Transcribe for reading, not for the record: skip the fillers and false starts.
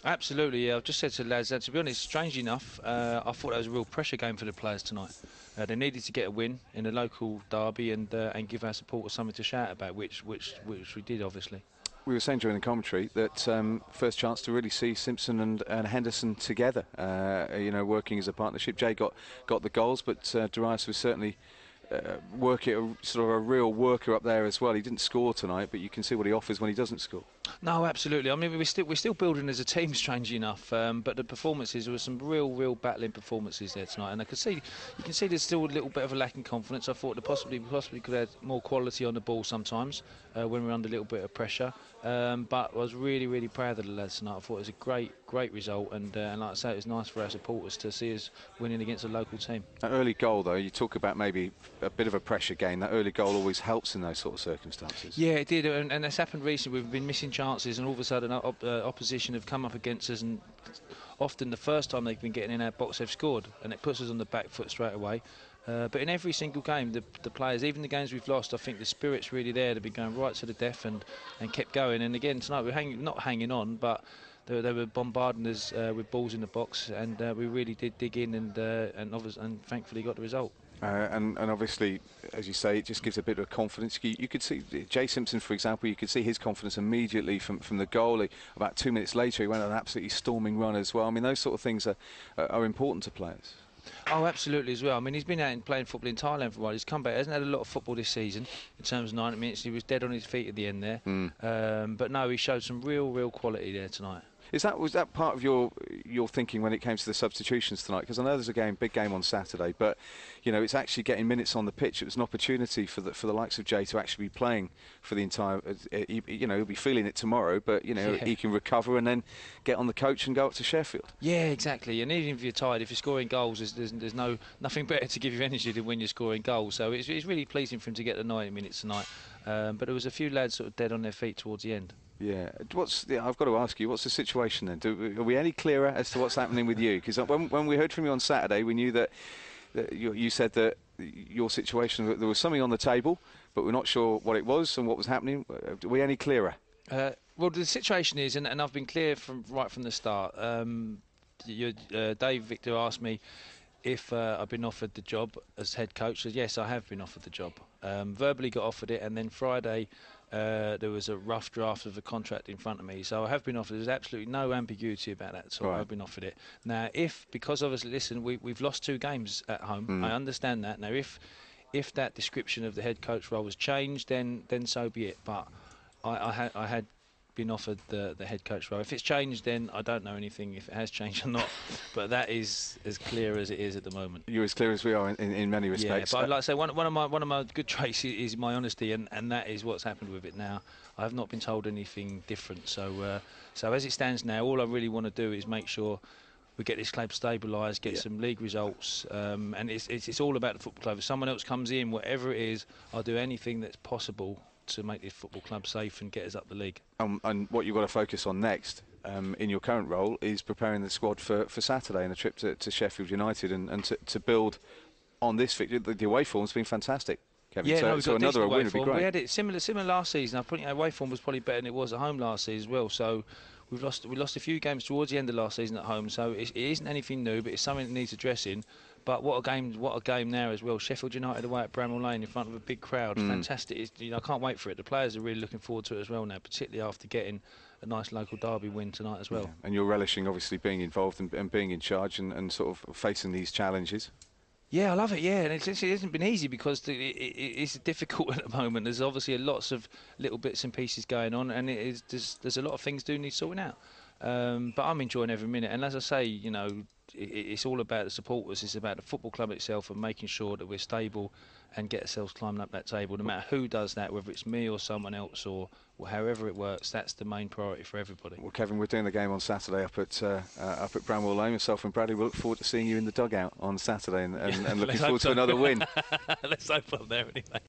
Absolutely, yeah. I've just said to the lads that, to be honest, strangely enough, I thought that was a real pressure game for the players tonight. They needed to get a win in a local derby and give our supporters something to shout about, which we did, obviously. We were saying during the commentary that first chance to really see Simpson and Henderson together, working as a partnership. Jay got the goals, but Darius was certainly sort of a real worker up there as well. He didn't score tonight, but you can see what he offers when he doesn't score. No, absolutely. I mean, we're still building as a team, strangely enough. But the performances, there were some real battling performances there tonight, and you can see there's still a little bit of a lack in confidence. I thought that possibly could have had more quality on the ball sometimes when we're under a little bit of pressure. But I was really proud of the lads tonight. I thought it was a great result, and like I say, it was nice for our supporters to see us winning against a local team. That early goal, though, you talk about maybe a bit of a pressure game. That early goal always helps in those sort of circumstances. Yeah, it did, and that's happened recently. We've been missing chances, and all of a sudden opposition have come up against us, and often the first time they've been getting in our box they've scored, and it puts us on the back foot straight away. But in every single game, the players, even the games we've lost, I think the spirit's really there. They've been going right to the death and kept going. And again tonight we're not hanging on, but they were bombarding us with balls in the box, and we really did dig in and thankfully got the result. And obviously, as you say, it just gives a bit of confidence. You could see Jay Simpson, for example, you could see his confidence immediately from the goal. About 2 minutes later, he went on an absolutely storming run as well. I mean, those sort of things are important to players. Oh, absolutely as well. I mean, he's been out and playing football in Thailand for a while. He's come back. He hasn't had a lot of football this season in terms of 90 minutes. He was dead on his feet at the end there. But no, he showed some real quality there tonight. Was that part of your thinking when it came to the substitutions tonight? Because I know there's a big game on Saturday, but it's actually getting minutes on the pitch. It was an opportunity for the likes of Jay to actually be playing for the entire. He'll be feeling it tomorrow, but he can recover and then get on the coach and go up to Sheffield. Yeah, exactly. And even if you're tired, if you're scoring goals, there's nothing better to give you energy than when you're scoring goals. So it's really pleasing for him to get the 90 minutes tonight. But there was a few lads sort of dead on their feet towards the end. Yeah, I've got to ask you, what's the situation then? Are we any clearer as to what's happening with you? Because when we heard from you on Saturday, we knew that you said that your situation, that there was something on the table, but we're not sure what it was and what was happening. Are we any clearer? Well, the situation is, and I've been clear right from the start. Dave Victor asked me if I've been offered the job as head coach. So yes, I have been offered the job. Verbally got offered it, and then Friday there was a rough draft of the contract in front of me. So I have been offered. There's absolutely no ambiguity about that. So I've been offered it. Now, because obviously, listen, we've lost 2 games at home. I understand that. Now, if that description of the head coach role was changed, then so be it. But I had been offered the head coach role. If it's changed, then I don't know anything if it has changed or not. But that is as clear as it is at the moment. You're as clear as we are in many respects. Yeah, but like I say, one of my good traits is my honesty, and that is what's happened with it now. I have not been told anything different. So as it stands now, all I really want to do is make sure we get this club stabilised, get some league results, and it's all about the football club. If someone else comes in, whatever it is, I'll do anything that's possible to make this football club safe and get us up the league. And what you've got to focus on next in your current role is preparing the squad for Saturday and the trip to Sheffield United and to build on this fixture. The away form's been fantastic, Kevin. Yeah, so another win would be great. We had it similar last season. I think away form was probably better than it was at home last season as well. So we lost a few games towards the end of last season at home. So it isn't anything new, but it's something that needs addressing. But what a game now as well. Sheffield United away at Bramall Lane in front of a big crowd. Fantastic. I can't wait for it. The players are really looking forward to it as well now, particularly after getting a nice local derby win tonight as well. Yeah. And you're relishing obviously being involved and being in charge and sort of facing these challenges. Yeah, I love it. Yeah, and it hasn't been easy because it's difficult at the moment. There's obviously lots of little bits and pieces going on, and there's a lot of things do need sorting out. But I'm enjoying every minute. And as I say, it's all about the supporters. It's about the football club itself and making sure that we're stable and get ourselves climbing up that table. No matter who does that, whether it's me or someone else or however it works, that's the main priority for everybody. Well, Kevin, we're doing the game on Saturday up at Bramall Lane. Myself and Bradley, we look forward to seeing you in the dugout on Saturday and looking forward to another win. Let's hope I'm there anyway.